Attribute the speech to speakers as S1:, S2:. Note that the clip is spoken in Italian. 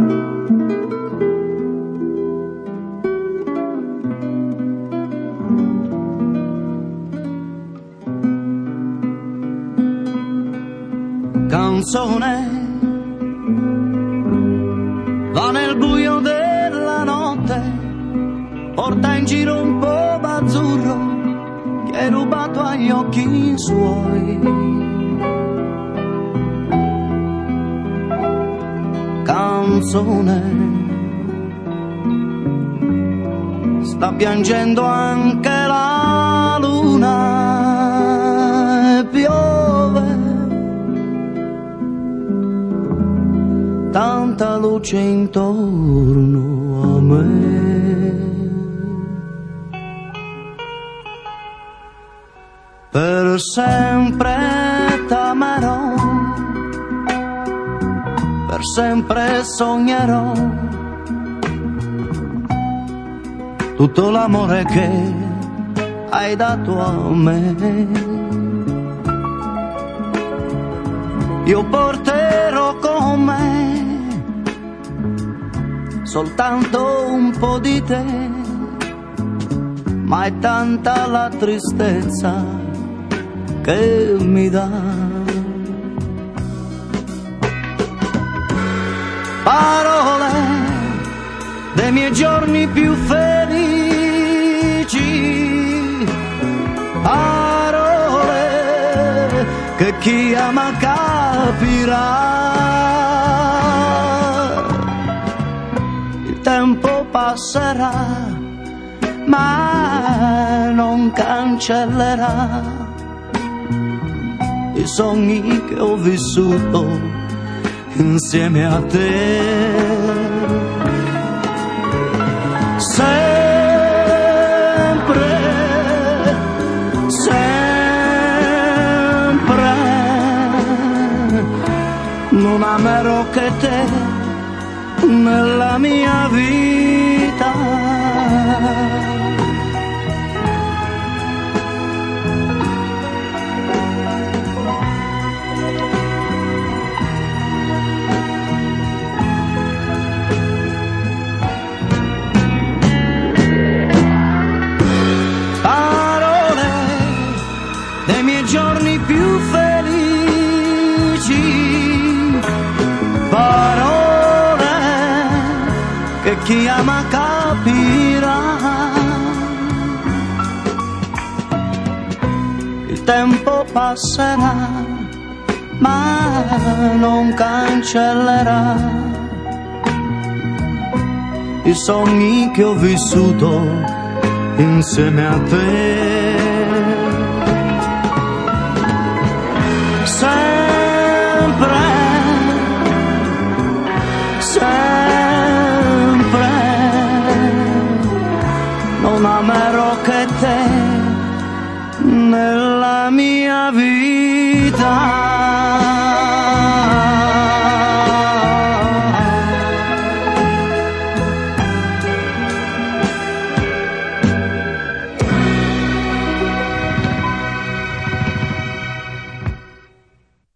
S1: Canzone va nel buio della notte, porta in giro un po' d'azzurro che hai rubato agli occhi suoi. Canzone, sta piangendo anche la luna e piove tanta luce intorno a me. Per sempre t'amerò, per sempre sognerò tutto l'amore che hai dato a me. Io porterò con me soltanto un po' di te, ma è tanta la tristezza che mi dà. Parole dei miei giorni più felici, parole che chi ama capirà. Il tempo passerà, ma non cancellerà i sogni che ho vissuto insieme a te. Sempre, sempre non amerò che te nella mia vita. Parole dei miei giorni più felici, parole che chi ama capirà. Il tempo passerà, ma non cancellerà i sogni che ho vissuto insieme a te. Sempre, sempre non amerò che te nella mia vita.